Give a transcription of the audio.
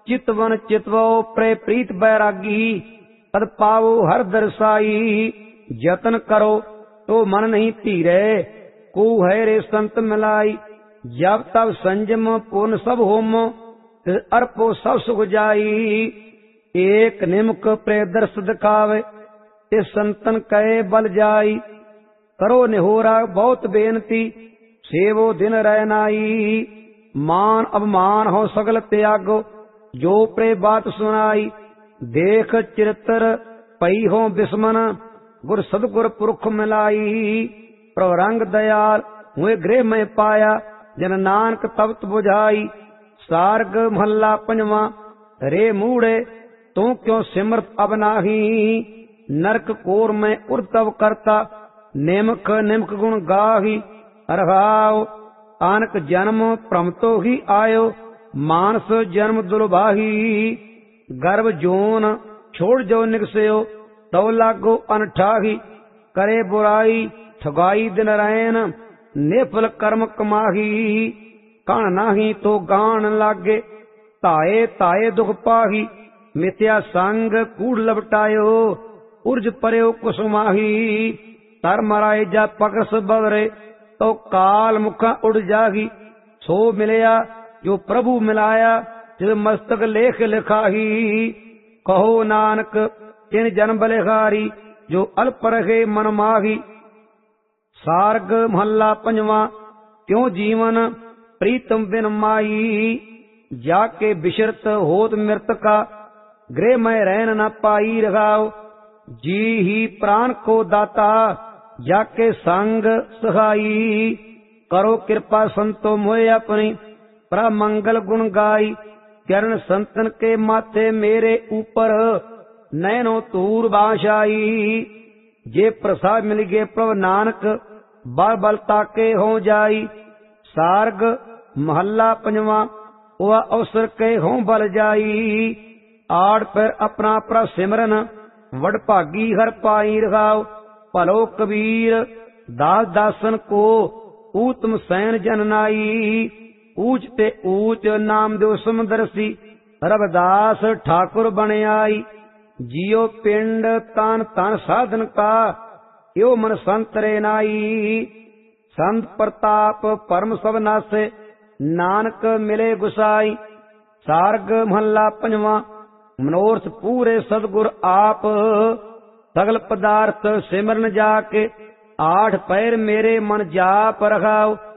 चितवन चितवो pray प्रीत बैरागी, पद पावो हर दरसाई। जतन करो तो मन नहीं धीरे, को है रे संत मिलाई। जब तब संजम पूर्ण सब होम, अर्पो सब सुख जाई। एक निमक प्रे दर्श दिखावे, ते संतन कहे बल जाई। करो निहोरा बहुत बेनती, सेवो दिन रह नाई। मान अवमान हो सगल त्यागो, जो प्रे बात सुनाई। देख चरित्र पई हो बिस्मन, गुर सदगुर पुरख मिलाई। प्रभ रंग दयाल हुए गृह में पाया, जन नानक तबत बुझाई। सार्ग महला पंजवा। रे मूढ़े तू क्यों सिमरत अब नाही, नरक कोर में उर्तव करता, निमक निमक गुण गाही। रघाओ आनक जन्म भ्रम तो ही आयो, मानस जन्म दुर्भाही। गर्भ जोन छोड़ जो निकस्यो, तव लागो अनठाही। करे बुराई ठगाई दिन रैन, निफल कर्म कमाही। कण नाही तो गान लागे, ताए ताए दुख पाही। मिथ्या संग कूड़ लपटायो, उर्ज पर्यो कुसुमाही। तर मराए जा पकस बवरे, तो काल मुखा उड़ जागी। सो मिलया जो प्रभु मिलाया, तिस मस्तक लेख लिखाही। कहो नानक तिन जन्म बलिहारी, जो अल्प रहे मन माही। सार्ग महला पंजवा। त्यों जीवन प्रीतम बिन माई, जाके बिशरत होत मृतका, गृह में रहन न पाई। रघाओ जी ही प्राण को दाता, जाके संग सहाई। करो कृपा संतो मोहे अपनी, प्रभ मंगल गुण गाई। चरण संतन के माथे मेरे ऊपर, नैनो तूर बाशाई। जे प्रसाद मिल गए प्रभ नानक, बल बल ताके हो जाई। सार्ग महला पंजवा। वह अवसर के हो बल जाई। आड़ पर अपना प्रभ सिमरन, वड भागी हर पाई। रघाओ भलो कबीर दास दासन को, ऊतम सैन जननाई। ऊंच ते ऊंच नाम दो समदर्शी, रविदास ठाकुर बन आई। जियो पिंड तान तान साधन का, यो मन संत रे नाई। संत प्रताप परम सब नासे, नानक मिले गुसाई। सार्ग महला पंजवा। मनोरथ पूरे सदगुर आप, सगल पदार्थ सिमरन जाके। आठ पैर मेरे मन जाप। रघाओ